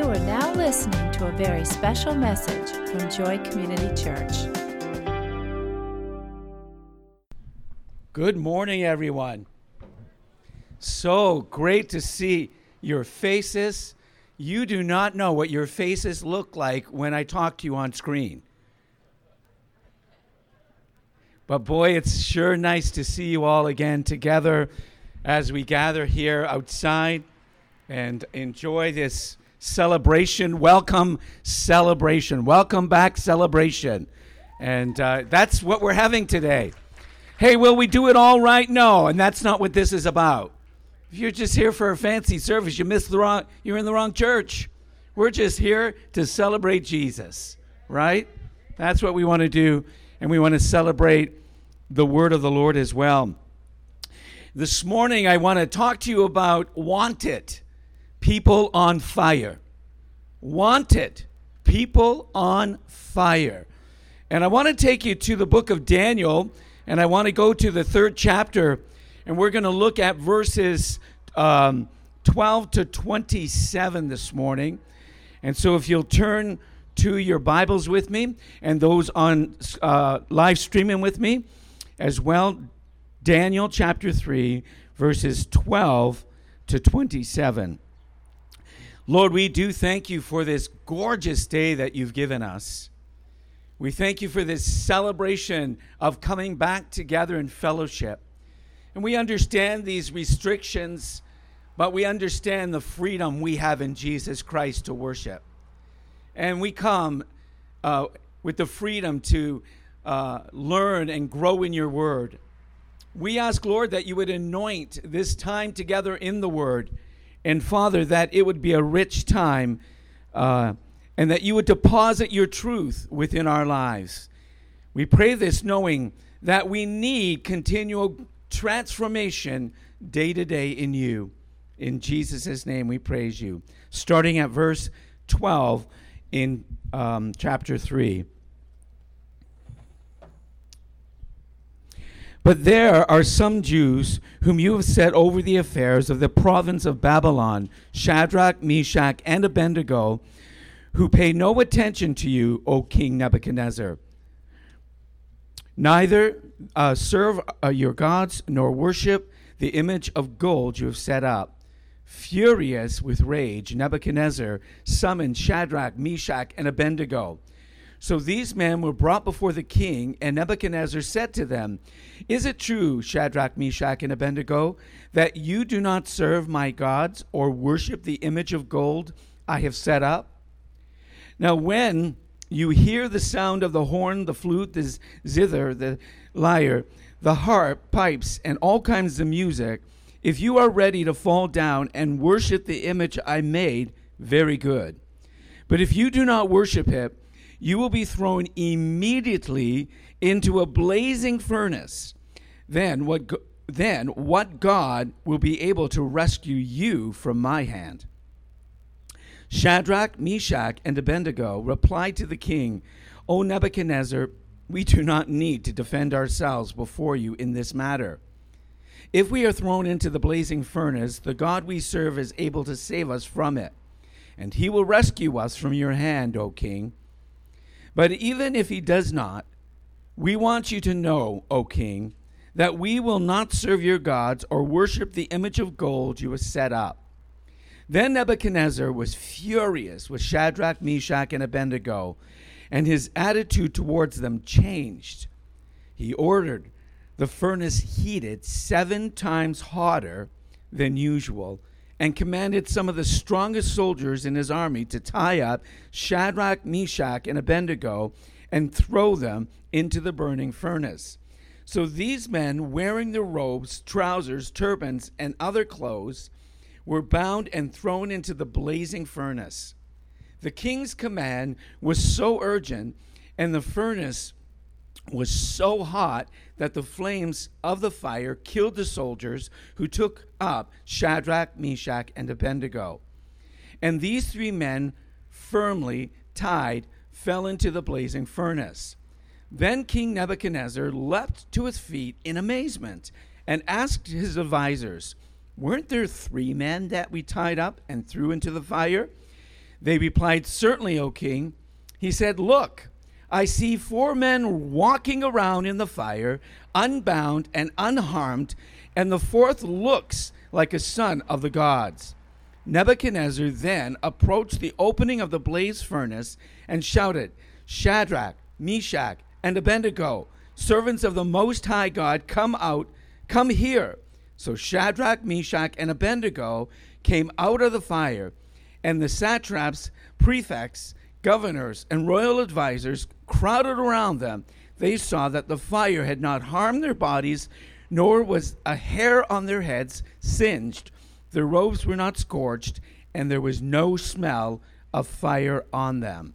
are now listening to a very special message from Joy Community Church. Good morning, everyone. So great to see your faces. You do not know what your faces look like when I talk to you on screen. But boy, it's sure nice to see you all again together as we gather here outside and enjoy this celebration. Welcome, celebration. Welcome back, celebration. And that's what we're having today. Hey, will we do it all right? No, and that's not what this is about. If you're just here for a fancy service, you're in the wrong church. We're just here to celebrate Jesus, right? That's what we want to do, and we want to celebrate the word of the Lord as well. This morning, I want to talk to you about wanted people on fire. Wanted people on fire. And I want to take you to the book of Daniel, and I want to go to the 3rd chapter, and we're going to look at verses 12 to 27 this morning. And so if you'll turn to your Bibles with me, and those on live streaming with me as well, Daniel chapter 3, verses 12 to 27. Lord, we do thank you for this gorgeous day that you've given us. We thank you for this celebration of coming back together in fellowship. And we understand these restrictions, but we understand the freedom we have in Jesus Christ to worship. And we come with the freedom to learn and grow in your word. We ask, Lord, that you would anoint this time together in the word. And Father, that it would be a rich time and that you would deposit your truth within our lives. We pray this knowing that we need continual transformation day to day in you. In Jesus' name we praise you. Starting at verse 12 in chapter 3. But there are some Jews whom you have set over the affairs of the province of Babylon, Shadrach, Meshach, and Abednego, who pay no attention to you, O King Nebuchadnezzar. Neither serve your gods nor worship the image of gold you have set up. Furious with rage, Nebuchadnezzar summoned Shadrach, Meshach, and Abednego. So these men were brought before the king, and Nebuchadnezzar said to them, "Is it true, Shadrach, Meshach, and Abednego, that you do not serve my gods or worship the image of gold I have set up? Now when you hear the sound of the horn, the flute, the zither, the lyre, the harp, pipes, and all kinds of music, if you are ready to fall down and worship the image I made, very good. But if you do not worship it, you will be thrown immediately into a blazing furnace. Then what God will be able to rescue you from my hand?" Shadrach, Meshach, and Abednego replied to the king, "O Nebuchadnezzar, we do not need to defend ourselves before you in this matter. If we are thrown into the blazing furnace, the God we serve is able to save us from it, and he will rescue us from your hand, O king. But even if he does not, we want you to know, O king, that we will not serve your gods or worship the image of gold you have set up." Then Nebuchadnezzar was furious with Shadrach, Meshach, and Abednego, and his attitude towards them changed. He ordered the furnace heated 7 times hotter than usual, and commanded some of the strongest soldiers in his army to tie up Shadrach, Meshach, and Abednego and throw them into the burning furnace. So these men, wearing their robes, trousers, turbans, and other clothes, were bound and thrown into the blazing furnace. The king's command was so urgent, and the furnace was so hot that the flames of the fire killed the soldiers who took up Shadrach, Meshach, and Abednego. And these 3 men, firmly tied, fell into the blazing furnace. Then King Nebuchadnezzar leapt to his feet in amazement and asked his advisors, "Weren't there 3 men that we tied up and threw into the fire?" They replied, "Certainly, O king." He said, "Look, I see 4 men walking around in the fire, unbound and unharmed, and the fourth looks like a son of the gods." Nebuchadnezzar then approached the opening of the blazed furnace and shouted, "Shadrach, Meshach, and Abednego, servants of the Most High God, come here." So Shadrach, Meshach, and Abednego came out of the fire, and the satraps, prefects, governors, and royal advisors crowded around them. They saw that the fire had not harmed their bodies, nor was a hair on their heads singed. Their robes were not scorched, and there was no smell of fire on them.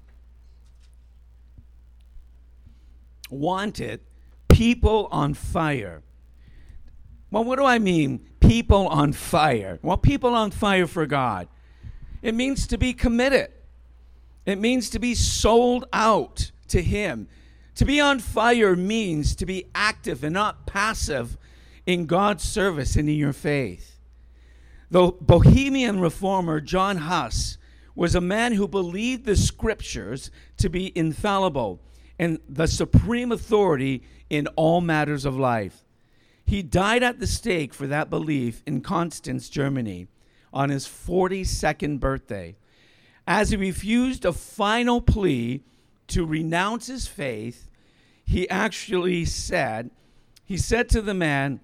Wanted, people on fire. Well, what do I mean, people on fire? Well, people on fire for God. It means to be committed. It means to be sold out to Him. To be on fire means to be active and not passive in God's service and in your faith. The Bohemian reformer John Huss was a man who believed the scriptures to be infallible and the supreme authority in all matters of life. He died at the stake for that belief in Constance, Germany, on his 42nd birthday. As he refused a final plea to renounce his faith, he said to the man,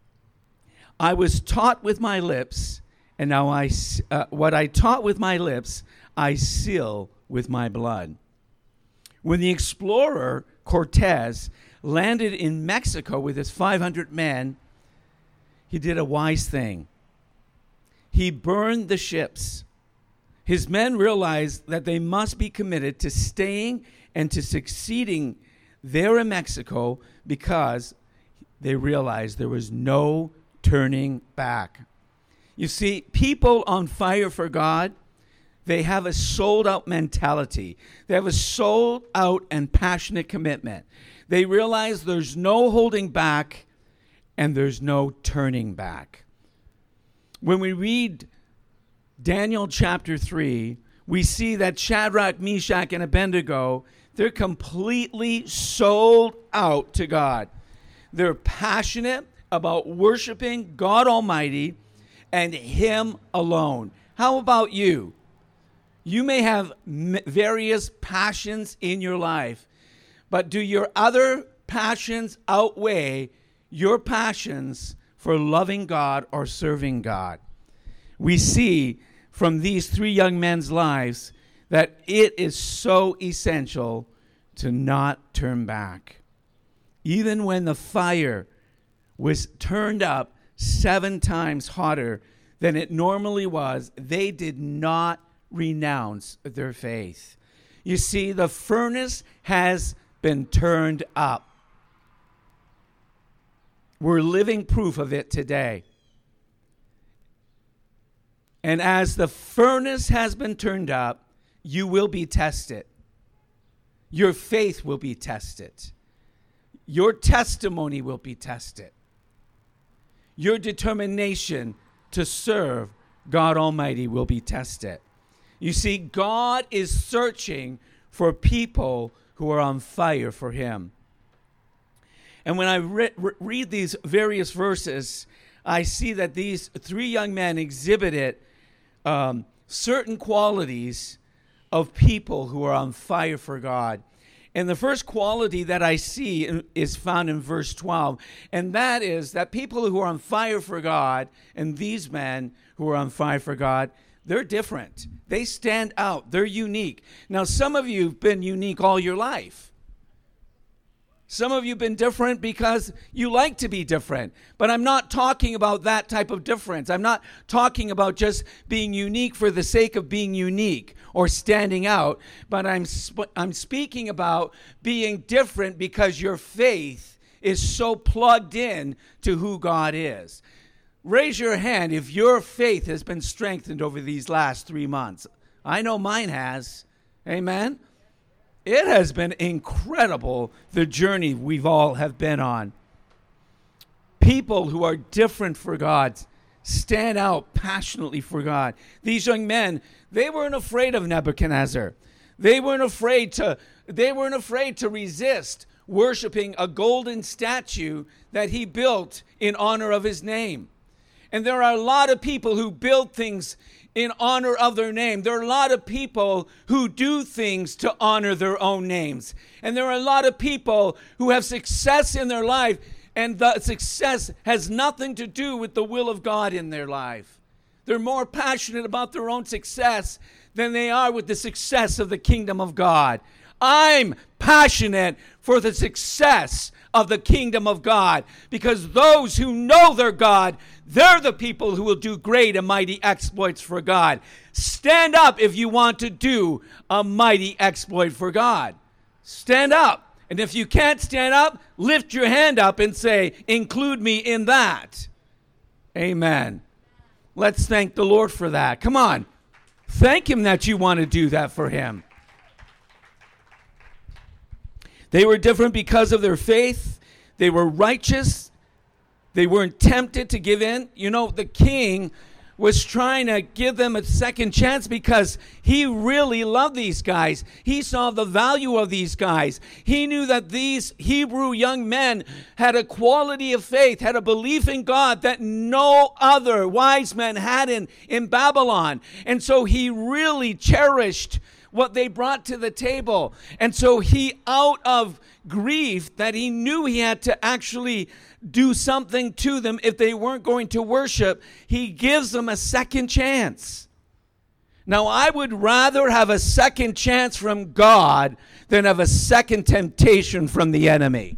"I was taught with my lips, and now what I taught with my lips, I seal with my blood." When the explorer Cortez landed in Mexico with his 500 men, he did a wise thing. He burned the ships. His men realized that they must be committed to staying and to succeeding there in Mexico because they realized there was no turning back. You see, people on fire for God, they have a sold-out mentality. They have a sold-out and passionate commitment. They realize there's no holding back and there's no turning back. When we read Daniel chapter 3, we see that Shadrach, Meshach, and Abednego, they're completely sold out to God. They're passionate about worshiping God Almighty and Him alone. How about you? You may have various passions in your life, but do your other passions outweigh your passions for loving God or serving God? We see from these 3 young men's lives that it is so essential to not turn back. Even when the fire was turned up 7 times hotter than it normally was, they did not renounce their faith. You see, the furnace has been turned up. We're living proof of it today. And as the furnace has been turned up, you will be tested. Your faith will be tested. Your testimony will be tested. Your determination to serve God Almighty will be tested. You see, God is searching for people who are on fire for Him. And when I read these various verses, I see that these 3 young men exhibited certain qualities of people who are on fire for God. And the first quality that I see is found in verse 12, and that is that people who are on fire for God, and these men who are on fire for God, they're different. They stand out. They're unique. Now, some of you have been unique all your life. Some of you have been different because you like to be different. But I'm not talking about that type of difference. I'm not talking about just being unique for the sake of being unique or standing out. But I'm speaking about being different because your faith is so plugged in to who God is. Raise your hand if your faith has been strengthened over these last 3 months. I know mine has. Amen. It has been incredible, the journey we've all have been on. People who are different for God stand out passionately for God. These young men, they weren't afraid of Nebuchadnezzar. They weren't afraid to resist worshiping a golden statue that he built in honor of his name. And there are a lot of people who build things in honor of their name. There are a lot of people who do things to honor their own names. And there are a lot of people who have success in their life, and the success has nothing to do with the will of God in their life. They're more passionate about their own success than they are with the success of the kingdom of God. I'm passionate for the success of the kingdom of God, because those who know their God, they're the people who will do great and mighty exploits for God. Stand up if you want to do a mighty exploit for God. Stand up. And if you can't stand up, lift your hand up and say, include me in that. Amen. Let's thank the Lord for that. Come on. Thank him that you want to do that for him. They were different because of their faith. They were righteous. They weren't tempted to give in. You know, the king was trying to give them a second chance because he really loved these guys. He saw the value of these guys. He knew that these Hebrew young men had a quality of faith, had a belief in God that no other wise men had in Babylon. And so he really cherished what they brought to the table. And so he, out of grief that he knew he had to actually do something to them if they weren't going to worship, he gives them a second chance. Now, I would rather have a second chance from God than have a second temptation from the enemy.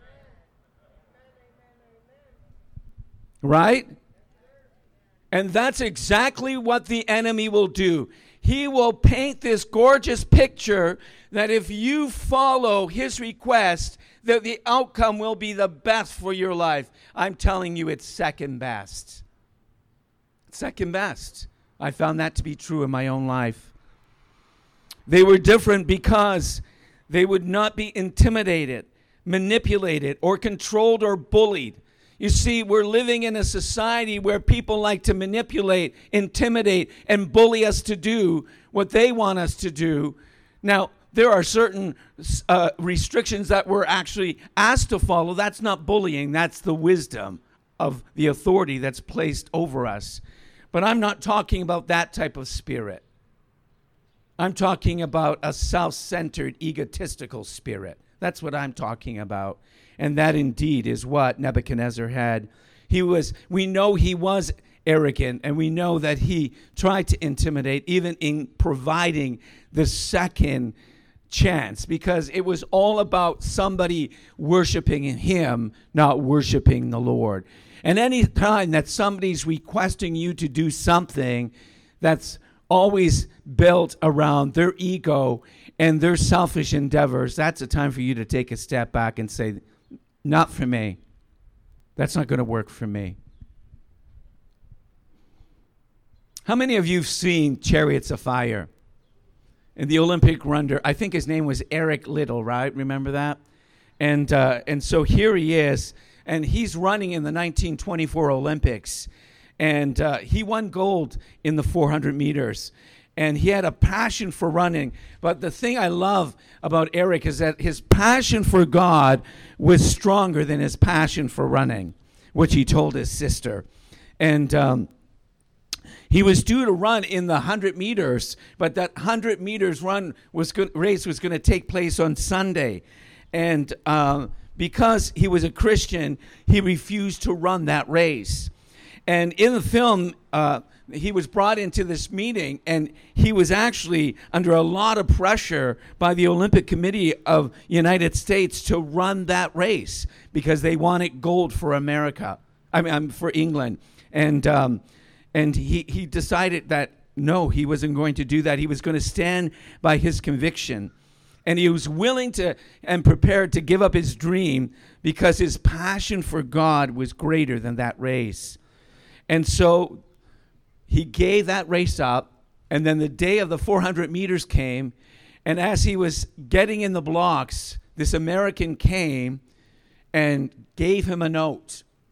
Right? And that's exactly what the enemy will do. He will paint this gorgeous picture that if you follow his request, that the outcome will be the best for your life. I'm telling you, it's second best. Second best. I found that to be true in my own life. They were different because they would not be intimidated, manipulated, or controlled or bullied. You see, we're living in a society where people like to manipulate, intimidate, and bully us to do what they want us to do. Now, there are certain restrictions that we're actually asked to follow. That's not bullying. That's the wisdom of the authority that's placed over us. But I'm not talking about that type of spirit. I'm talking about a self-centered, egotistical spirit. That's what I'm talking about. And that indeed is what Nebuchadnezzar had. We know he was arrogant, and we know that he tried to intimidate, even in providing the second chance, because it was all about somebody worshiping him, not worshiping the Lord. And any time that somebody's requesting you to do something that's always built around their ego and their selfish endeavors, that's a time for you to take a step back and say, not for me. That's not going to work for me. How many of you have seen Chariots of Fire? And the Olympic runner, I think his name was Eric Liddell, right? Remember that? And so here he is, and he's running in the 1924 Olympics. And he won gold in the 400 meters. And he had a passion for running. But the thing I love about Eric is that his passion for God was stronger than his passion for running, which he told his sister. And he was due to run in the 100 meters, but that 100 meters race was going to take place on Sunday. And because he was a Christian, he refused to run that race. And in the film, he was brought into this meeting, and he was actually under a lot of pressure by the Olympic Committee of United States to run that race because they wanted gold for America. For England. And he decided that no, he wasn't going to do that. He was going to stand by his conviction. And he was willing to and prepared to give up his dream because his passion for God was greater than that race. And so he gave that race up, and then the day of the 400 meters came, and as he was getting in the blocks, this American came and gave him a note.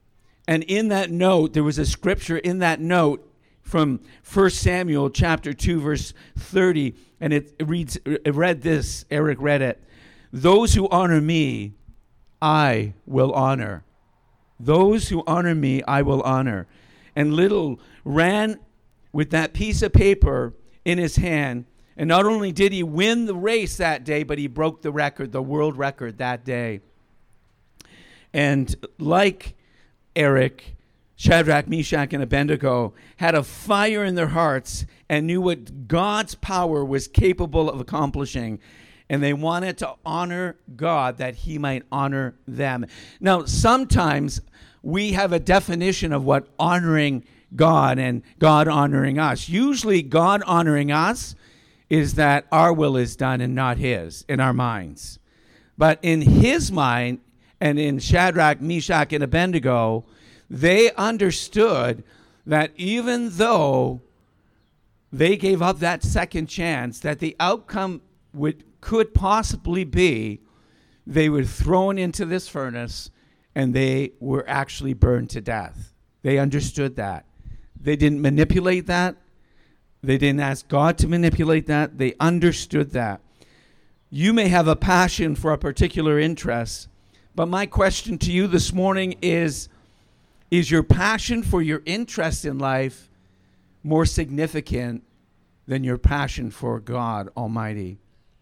And in that note, there was a scripture in that note from 1 Samuel chapter 2, verse 30. And it read this, Eric read it. Those who honor me, I will honor. Those who honor me, I will honor. And Little ran with that piece of paper in his hand. And not only did he win the race that day, but he broke the record, the world record that day. And like Eric, Shadrach, Meshach, and Abednego had a fire in their hearts and knew what God's power was capable of accomplishing. And they wanted to honor God that he might honor them. Now, sometimes we have a definition of what honoring God and God honoring us. Usually God honoring us is that our will is done and not his in our minds. But in his mind, and in Shadrach, Meshach, and Abednego, they understood that even though they gave up that second chance, that the outcome could possibly be they were thrown into this furnace and they were actually burned to death. They understood that. They didn't manipulate that. They didn't ask God to manipulate that. They understood that. You may have a passion for a particular interest, but my question to you this morning is your passion for your interest in life more significant than your passion for God Almighty?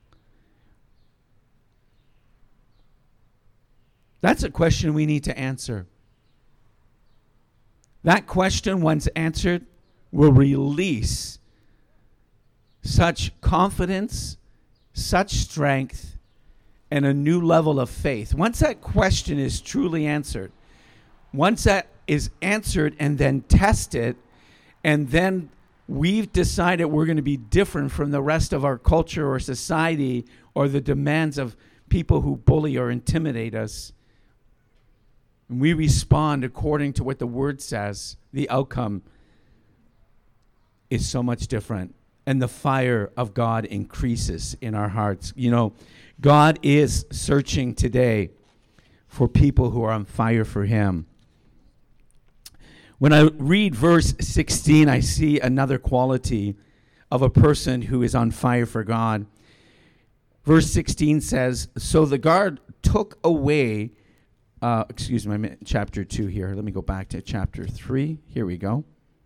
That's a question we need to answer. That question, once answered, will release such confidence, such strength, and a new level of faith. Once that question is truly answered, once that is answered and then tested, and then we've decided we're going to be different from the rest of our culture or society or the demands of people who bully or intimidate us, and we respond according to what the Word says, the outcome is so much different. And the fire of God increases in our hearts. You know, God is searching today for people who are on fire for him. When I read verse 16, I see another quality of a person who is on fire for God. Verse 16 says, so the guard took away, chapter 2 here. Let me go back to chapter 3. Here we go.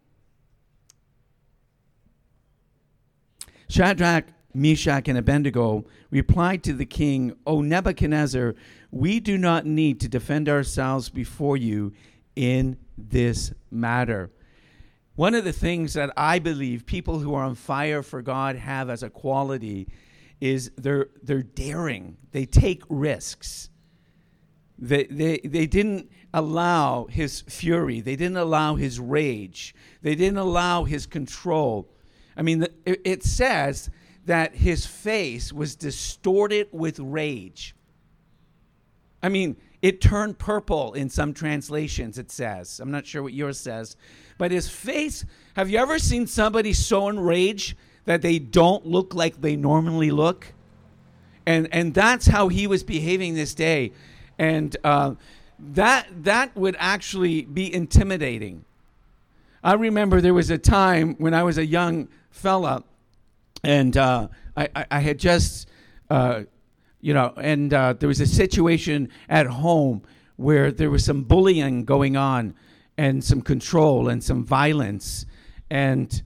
Shadrach, Meshach, and Abednego replied to the king, O Nebuchadnezzar, we do not need to defend ourselves before you in this matter. One of the things that I believe people who are on fire for God have as a quality is they're daring. They take risks. They didn't allow his fury. They didn't allow his rage. They didn't allow his control. I mean, it says that his face was distorted with rage. I mean, it turned purple in some translations, it says. I'm not sure what yours says. But his face, have you ever seen somebody so enraged that they don't look like they normally look? And that's how he was behaving this day. And that would actually be intimidating. I remember there was a time when I was a young fella, and I had just, there was a situation at home where there was some bullying going on and some control and some violence. And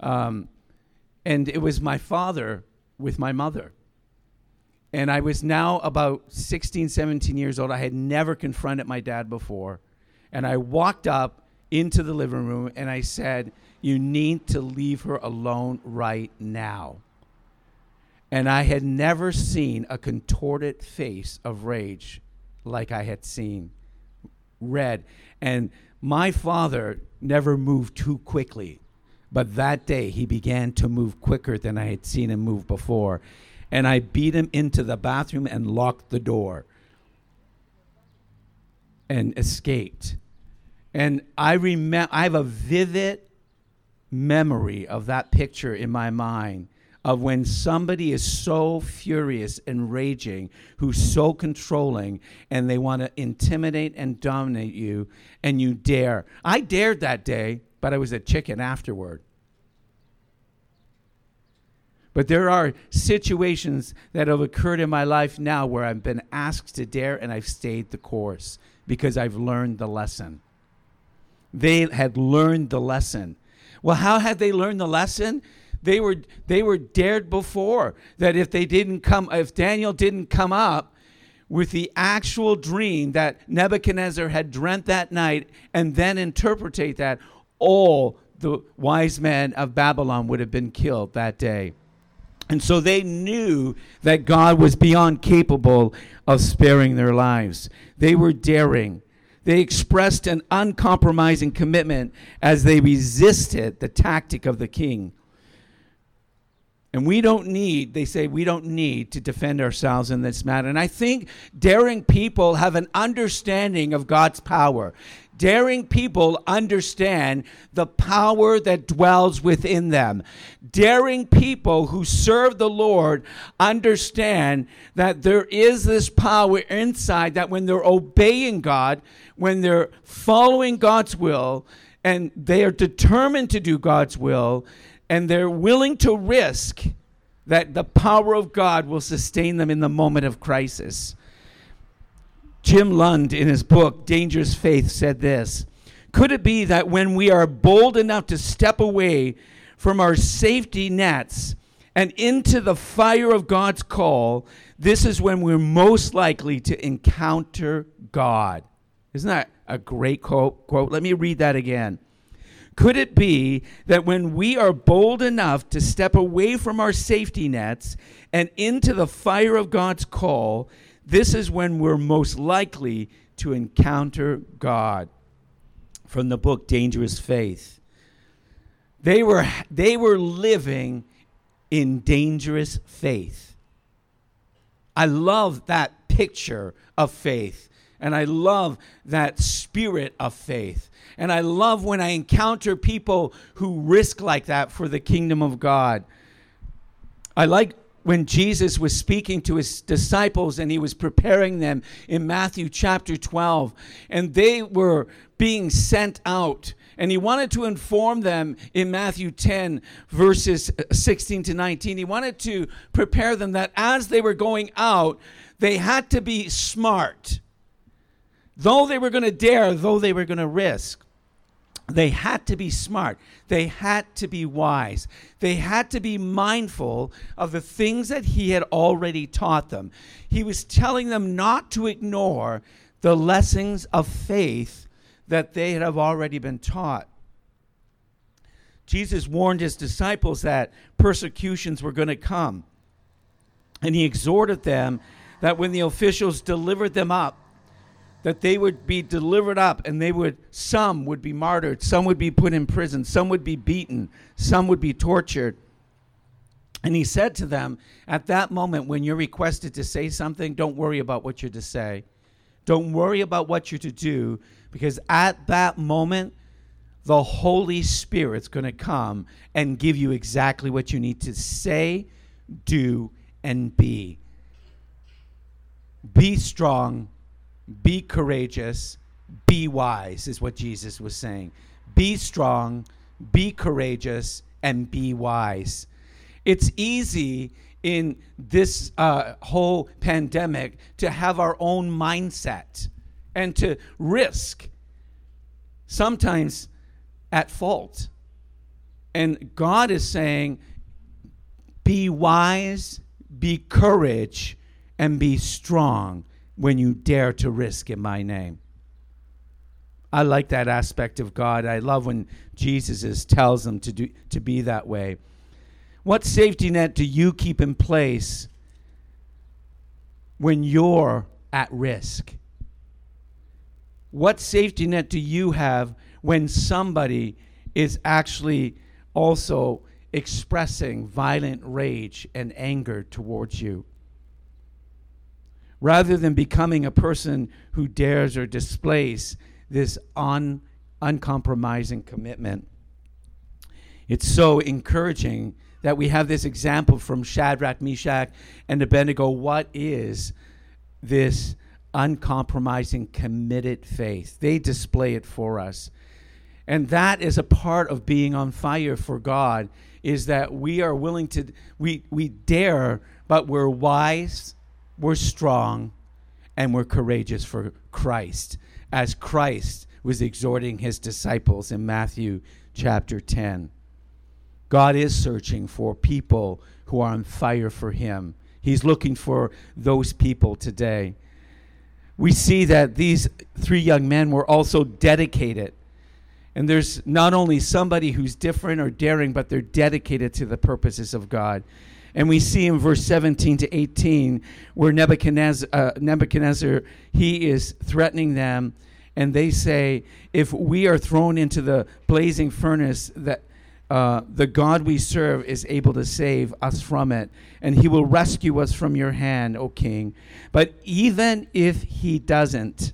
it was my father with my mother. And I was now about 16, 17 years old. I had never confronted my dad before. And I walked up into the living room and I said, you need to leave her alone right now. And I had never seen a contorted face of rage like I had seen red. And my father never moved too quickly. But that day he began to move quicker than I had seen him move before. And I beat him into the bathroom and locked the door and escaped. And I have a vivid memory of that picture in my mind of when somebody is so furious and raging, who's so controlling, and they want to intimidate and dominate you, and you dare. I dared that day, but I was a chicken afterward. But there are situations that have occurred in my life now where I've been asked to dare, and I've stayed the course because I've learned the lesson. They had learned the lesson. Well, how had they learned the lesson? They were dared before that if Daniel didn't come up with the actual dream that Nebuchadnezzar had dreamt that night and then interpretate that, all the wise men of Babylon would have been killed that day. And so they knew that God was beyond capable of sparing their lives. They were daring. They expressed an uncompromising commitment as they resisted the tactic of the king. And we don't need to defend ourselves in this matter. And I think daring people have an understanding of God's power. Daring people understand the power that dwells within them. Daring people who serve the Lord understand that there is this power inside, that when they're obeying God, when they're following God's will, and they are determined to do God's will, and they're willing to risk, that the power of God will sustain them in the moment of crisis. Jim Lund, in his book, Dangerous Faith, said this: could it be that when we are bold enough to step away from our safety nets and into the fire of God's call, this is when we're most likely to encounter God? Isn't that a great quote? Let me read that again. Could it be that when we are bold enough to step away from our safety nets and into the fire of God's call, this is when we're most likely to encounter God? From the book Dangerous Faith. They were living in dangerous faith. I love that picture of faith, and I love that spirit of faith. And I love when I encounter people who risk like that for the kingdom of God. I like when Jesus was speaking to his disciples and he was preparing them in Matthew chapter 12, and they were being sent out. And he wanted to inform them in Matthew 10, verses 16 to 19. He wanted to prepare them that as they were going out, they had to be smart. Though they were going to dare, though they were going to risk, they had to be smart. They had to be wise. They had to be mindful of the things that he had already taught them. He was telling them not to ignore the lessons of faith that they have already been taught. Jesus warned his disciples that persecutions were going to come. And he exhorted them that when the officials delivered them up, that they would be delivered up, and some would be martyred, some would be put in prison, some would be beaten, some would be tortured. And he said to them, at that moment when you're requested to say something, don't worry about what you're to say. Don't worry about what you're to do, because at that moment, the Holy Spirit's going to come and give you exactly what you need to say, do, and be. Be strong. Be courageous, be wise, is what Jesus was saying. Be strong, be courageous, and be wise. It's easy in this whole pandemic to have our own mindset and to risk, sometimes at fault. And God is saying, be wise, be courage, and be strong when you dare to risk in my name. I like that aspect of God. I love when Jesus tells them to be that way. What safety net do you keep in place when you're at risk? What safety net do you have when somebody is actually also expressing violent rage and anger towards you? Rather than becoming a person who dares or displays this uncompromising commitment, it's so encouraging that we have this example from Shadrach, Meshach, and Abednego. What is this uncompromising, committed faith? They display it for us. And that is a part of being on fire for God, is that we are willing to, we dare, but we're wise, we're strong, and we're courageous for Christ, as Christ was exhorting his disciples in Matthew chapter 10. God is searching for people who are on fire for him. He's looking for those people today. We see that these three young men were also dedicated. And there's not only somebody who's different or daring, but they're dedicated to the purposes of God. And we see in verse 17 to 18 where Nebuchadnezzar, he is threatening them. And they say, if we are thrown into the blazing furnace, that the God we serve is able to save us from it, and he will rescue us from your hand, O king. But even if he doesn't,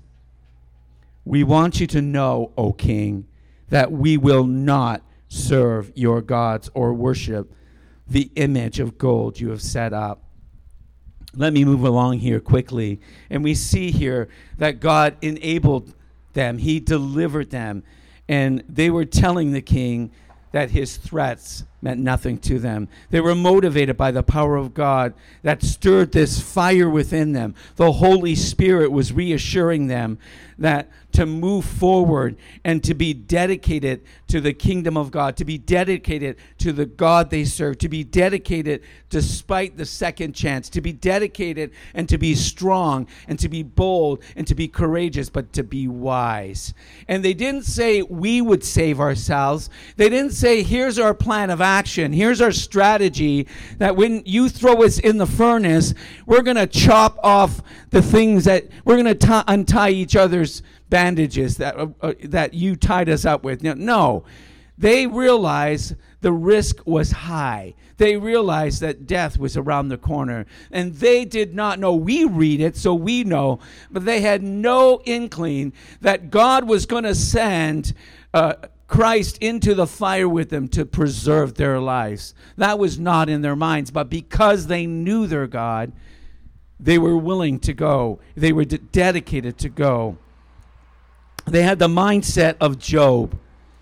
we want you to know, O king, that we will not serve your gods or worship the image of gold you have set up. Let me move along here quickly. And we see here that God enabled them. He delivered them. And they were telling the king that his threats meant nothing to them. They were motivated by the power of God that stirred this fire within them. The Holy Spirit was reassuring them that to move forward and to be dedicated to the kingdom of God, to be dedicated to the God they serve, to be dedicated despite the second chance, to be dedicated and to be strong and to be bold and to be courageous, but to be wise. And they didn't say we would save ourselves. They didn't say here's our plan of action. Here's our strategy that when you throw us in the furnace, we're going to chop off the things that we're going to untie each other's bandages that you tied us up with. No, they realized the risk was high. They realized that death was around the corner. And they did not know. We read it, so we know. But they had no inkling that God was going to send Christ into the fire with them to preserve their lives. That was not in their minds. But because they knew their God, they were willing to go. They were dedicated to go. They had the mindset of Job.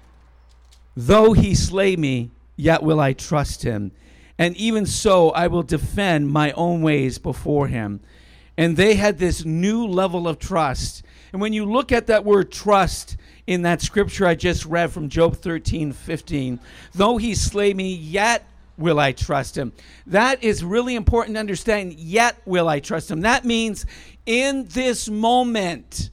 Though he slay me, yet will I trust him. And even so, I will defend my own ways before him. And they had this new level of trust. And when you look at that word trust in that scripture I just read from Job 13:15, though he slay me, yet will I trust him. That is really important to understand. Yet will I trust him. That means in this moment,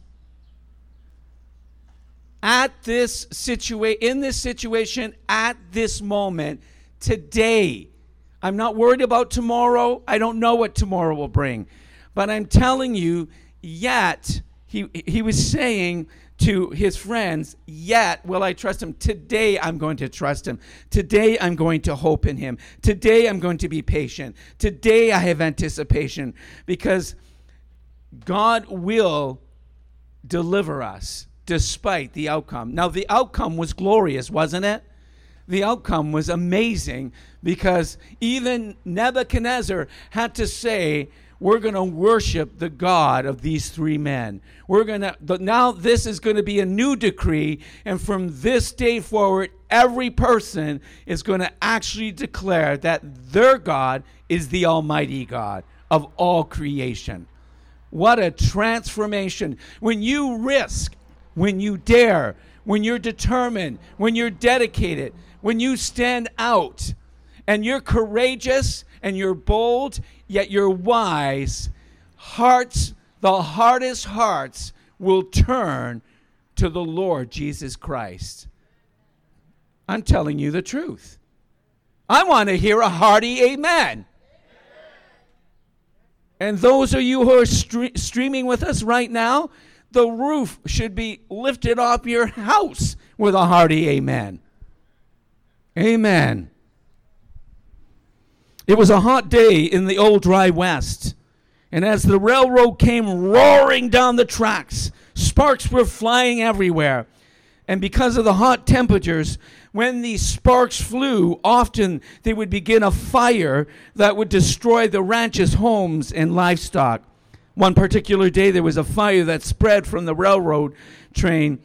in this situation, at this moment, today. I'm not worried about tomorrow. I don't know what tomorrow will bring. But I'm telling you, yet, he was saying to his friends, yet will I trust him. Today I'm going to trust him. Today I'm going to hope in him. Today I'm going to be patient. Today I have anticipation, because God will deliver us despite the outcome. Now, the outcome was glorious, wasn't it? The outcome was amazing, because even Nebuchadnezzar had to say, we're going to worship the God of these three men. Now this is going to be a new decree, and from this day forward, every person is going to actually declare that their God is the Almighty God of all creation. What a transformation. When you risk, when you dare, when you're determined, when you're dedicated, when you stand out, and you're courageous and you're bold, yet you're wise, the hardest hearts will turn to the Lord Jesus Christ. I'm telling you the truth. I want to hear a hearty amen. And those of you who are streaming with us right now, the roof should be lifted off your house with a hearty amen. Amen. It was a hot day in the old dry West, and as the railroad came roaring down the tracks, sparks were flying everywhere. And because of the hot temperatures, when these sparks flew, often they would begin a fire that would destroy the ranch's homes and livestock. One particular day, there was a fire that spread from the railroad train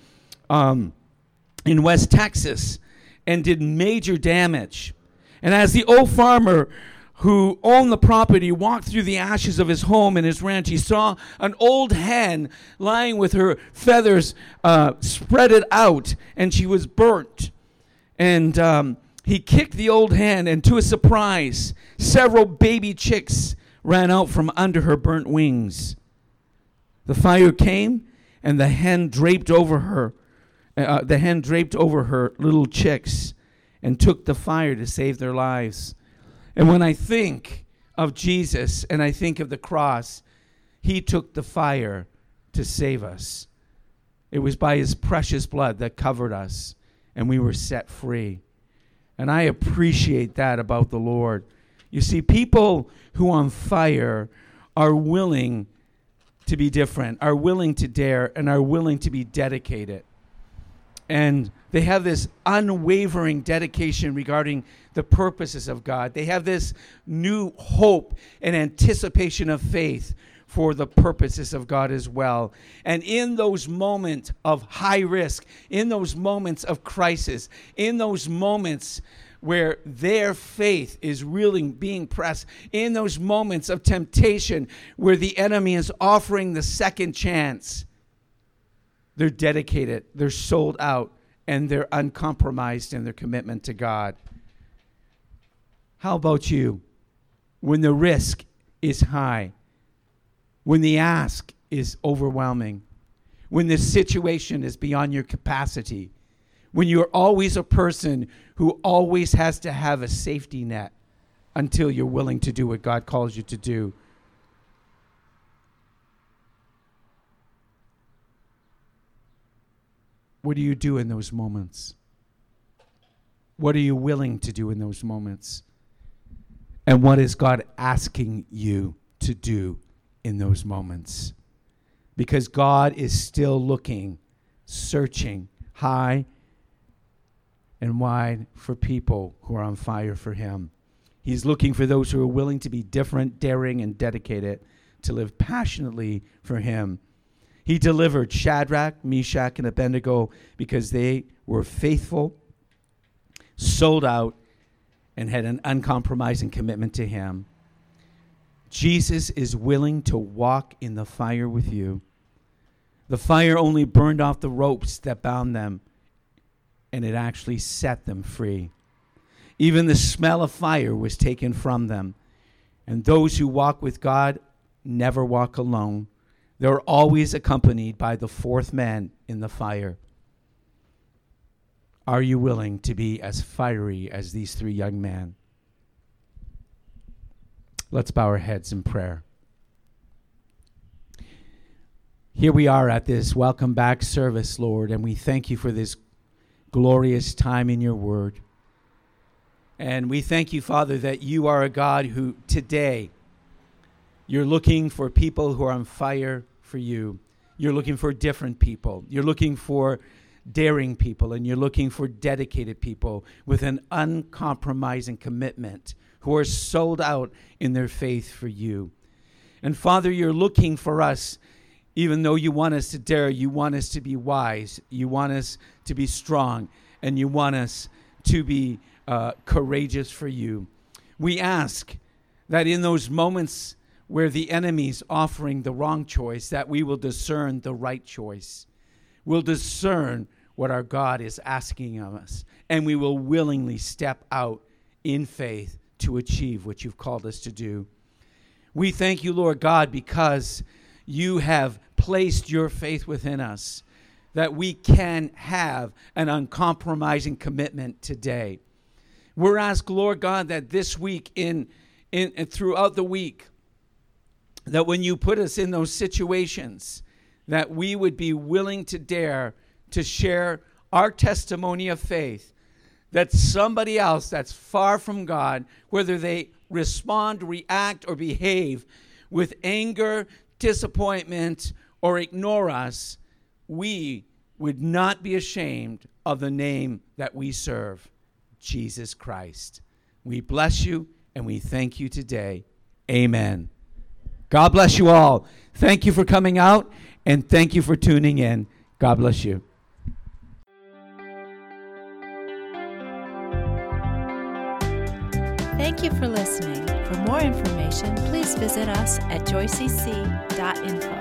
in West Texas and did major damage. And as the old farmer who owned the property walked through the ashes of his home and his ranch, he saw an old hen lying with her feathers spreaded out, and she was burnt. And he kicked the old hen, and to his surprise, several baby chicks ran out from under her burnt wings. The fire came, and the hen draped over her. The hen draped over her little chicks and took the fire to save their lives. And when I think of Jesus and I think of the cross, he took the fire to save us. It was by his precious blood that covered us, and we were set free. And I appreciate that about the Lord. You see, people who are on fire are willing to be different, are willing to dare, and are willing to be dedicated. And they have this unwavering dedication regarding the purposes of God. They have this new hope and anticipation of faith for the purposes of God as well. And in those moments of high risk, in those moments of crisis, in those moments where their faith is really being pressed, in those moments of temptation where the enemy is offering the second chance, they're dedicated, they're sold out, and they're uncompromised in their commitment to God. How about you? When the risk is high, when the ask is overwhelming, when the situation is beyond your capacity, when you're always a person who always has to have a safety net until you're willing to do what God calls you to do. What do you do in those moments? What are you willing to do in those moments? And what is God asking you to do in those moments? Because God is still looking, searching high and wide for people who are on fire for him. He's looking for those who are willing to be different, daring, and dedicated to live passionately for him. He delivered Shadrach, Meshach, and Abednego because they were faithful, sold out, and had an uncompromising commitment to him. Jesus is willing to walk in the fire with you. The fire only burned off the ropes that bound them, and it actually set them free. Even the smell of fire was taken from them. And those who walk with God never walk alone. They're always accompanied by the fourth man in the fire. Are you willing to be as fiery as these three young men? Let's bow our heads in prayer. Here we are at this welcome back service, Lord, and we thank you for this glorious time in your word. And we thank you, Father, that you are a God who today you're looking for people who are on fire for you. You're looking for different people. You're looking for daring people, and you're looking for dedicated people with an uncompromising commitment who are sold out in their faith for you. And Father, you're looking for us, even though you want us to dare, you want us to be wise, you want us to be strong, and you want us to be courageous for you. We ask that in those moments where the enemy's offering the wrong choice, that we will discern the right choice. We'll discern what our God is asking of us, and we will willingly step out in faith to achieve what you've called us to do. We thank you, Lord God, because you have placed your faith within us, that we can have an uncompromising commitment today. We're asked, Lord God, that this week and throughout the week, that when you put us in those situations, that we would be willing to dare to share our testimony of faith, that somebody else that's far from God, whether they respond, react, or behave with anger, disappointment, or ignore us, we would not be ashamed of the name that we serve, Jesus Christ. We bless you and we thank you today. Amen. God bless you all. Thank you for coming out and thank you for tuning in. God bless you. Thank you for listening. For more information, please visit us at joycc.info.